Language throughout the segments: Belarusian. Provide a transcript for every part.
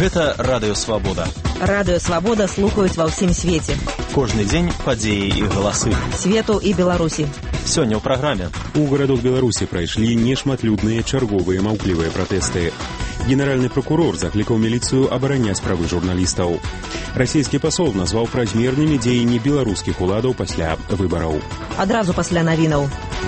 Гэта Радыё Свабода. Радыё Свабода слухаюць ва ўсім свеце. Кожны дзень падзеі і галасы. Свету і Беларусі. Сёння ў праграме. У гарадок Беларусі прайшлі нешматлюдныя чарговыя маўклівыя пратэсты. Генеральны прокурор заклікаў міліцыю абараняць правы журналістаў. Расійскі пасол назваў празмернымі дзеянні беларускіх уладаў пасля выбараў. Адразу пасля навінаў.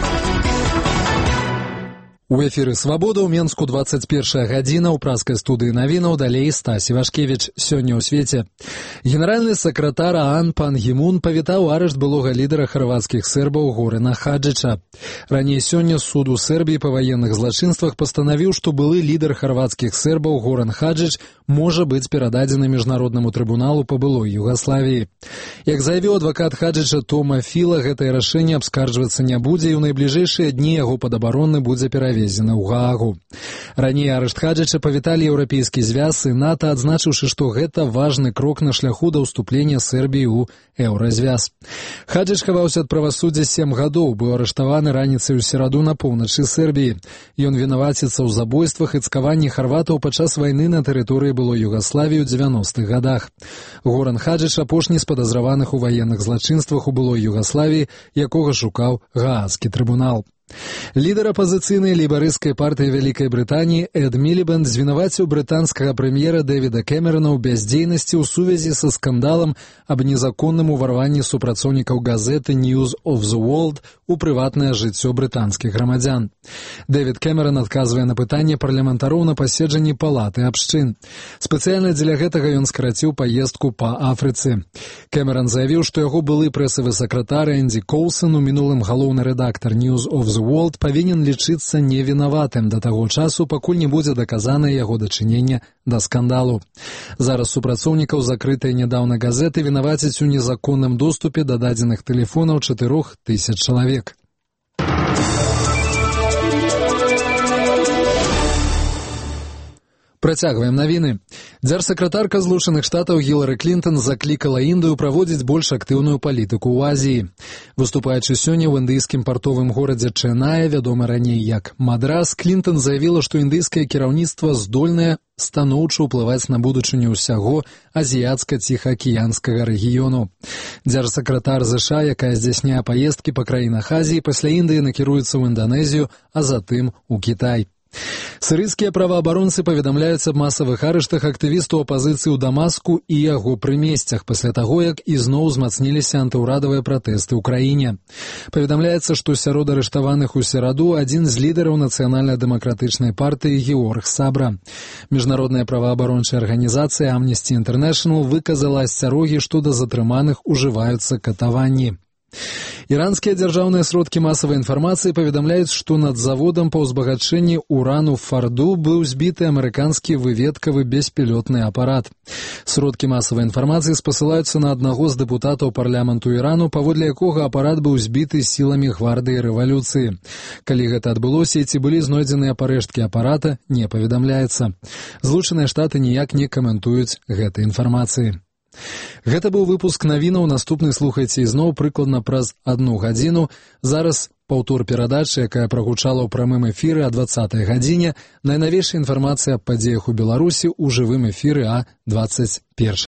У эфіры «Свабода» ў Менску 21 гадзіна, ў праскай студыі навінаў, далей Стась Івашкевіч. Сёння ў свеце. Генеральны сакратар ААН пан Гі Мун павітаў арышт былога лідара харвацкіх сербаў Горана Хаджыча. Раней сёння суд у Сербіі па ваенных злачынствах пастанавіў, што былы лідар харвацкіх сербаў Горан Хаджыч можа быць перададзены міжнароднаму трыбуналу па былой Югаславіі. Як заявіў адвакат Хаджыча Тома Філа, гэтае рашэнне абскарджвацца не будзе, і ў найбліжэйшыя дні яго падабаронны будзе перавезены ў Гаагу. Раней арышт Хаджыча павіталі Еўрапейскі звяз і НАТО, адзначыўшы, што гэта важны крок на шляху да ўступлення Сербіі ў еўразвяз. Хаджыч хаваўся ад правасуддзя 7 гадоў, быў арыштаваны раніцай у сераду на поўначы Сербіі. Ён вінаваціцца ў забойствах і цкаванні харватаў падчас вайны на тэрыторыі былой Югаславіі ў 90-х гадах. Горан Хаджыч апошні з падазраваных у ваенных злачынствах у былой Югаславіі, якога шукаў Гаагскі трыбунал. Лідар апазіцыйнай лейбарысцкай партыі Вялікай Брытаніі Эд Мілібэнд звінаваціў брытанскага прэм'ера Дэвіда Кэмерана ў бяздзейнасці ў сувязі са скандалам аб незаконным уварванні супрацоўнікаў газеты News of the World у прыватнае жыццё брытанскіх грамадзян. Дэвід Кэмеран адказвае на пытанне парламентароў на паседжанні палаты абшчын. Спецыяльна дзеля гэтага ён скараціў паездку па Афрыцы. Кэмеран заявіў, што яго былы прэсавы сакратар Энді Коўсон, у мінулым галоўны рэдактар News of the World, павінен лічыцца невінаватым да таго часу, пакуль не будзе даказана яго дачыненне да скандалу. Зараз супрацоўнікаў закрытай нядаўна газеты вінавацяць у незаконным доступе да дадзеных тэлефонаў 4000 чалавек. Працягваем навіны. Дзяржсакратарка Злучаных Штатаў Гілары Клінтон заклікала Індыю праводзіць больш актыўную палітыку ў Азіі. Выступаючы сёння ў індыйскім партовым горадзе Чэная, вядома раней як Мадрас, Клінтон заявіла, што індыйскае кіраўніцтва здольнае станоўча ўплываць на будучыню ўсяго азіяцка-ціхаакіянскага рэгіёну. Дзяржсакратар ЗША, якая здзяйсняе паездкі па краінах Азіі, пасля Індыі накіруецца ў Інданезію, а затым у Кітай. Сірыйскія праваабаронцы паведамляюць аб масавых арыштах актывістаў апазіцыі ў Дамаску і яго прымесцях пасля таго, як ізноў узмацніліся антыўрадавыя пратэсты ў краіне. Паведамляецца, што сярод арыштаваных у сераду адзін з лідараў нацыянальна-дэмакратычнай партыі Георг Сабра. Міжнародная праваабарончая арганізацыя Amnesty International выказала асцярогі, што да затрыманых ужываюцца катаванні. Іранскія дзяржаўныя сродкі масавай інфармацыі паведамляюць, што над заводам па ўзбагачэнні урану Фарду быў збіты амерыканскі выведкавы беспілётны апарат. Сродкі масавай інфармацыі спасылаюцца на аднаго з дэпутатаў парламенту Ірану, паводле якога апарат быў збіты сіламі гвардыі рэвалюцыі. Калі гэта адбылося і ці былі знойдзеныя парэшткі апарата, не паведамляецца. Злучаныя Штаты ніяк не каментуюць гэтай інфармацыі. Гэта быў выпуск навінаў, наступны слухайце ізноў прыкладна праз 1 гадзіну. Зараз паўтор перадачы, якая прагучала ў прамым эфіры о 20 гадзіне. Найнавейшая інфармацыя аб падзеях у Беларусі ў жывым эфіры о 21.